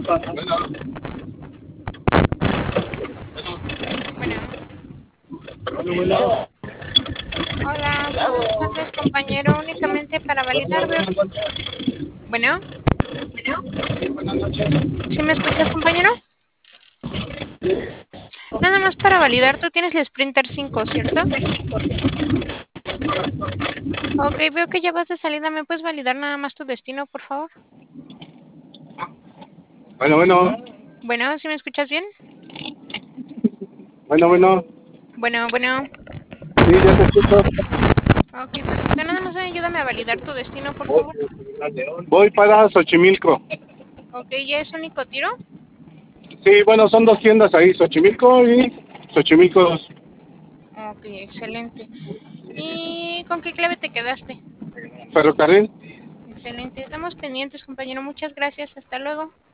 Bueno. Hola, buenas tardes, compañero. Únicamente para validar, veo. Bueno, ¿sí me escuchas, compañero? Nada más para validar, tú tienes el Sprinter 5, ¿cierto? Ok, veo que ya vas de salida. ¿Me puedes validar nada más tu destino, por favor? Bueno. Bueno, ¿sí me escuchas bien? Bueno. Bueno. Sí, ya te escucho. Ok, perfecto. Nada más ayúdame a validar tu destino, por favor. Voy para Xochimilco. Ok, ¿ya es único tiro? Sí, bueno, son dos tiendas ahí, Xochimilco y Xochimilco 2. Ok, excelente. ¿Y con qué clave te quedaste? Ferrocarril. Excelente. Estamos pendientes, compañero. Muchas gracias. Hasta luego.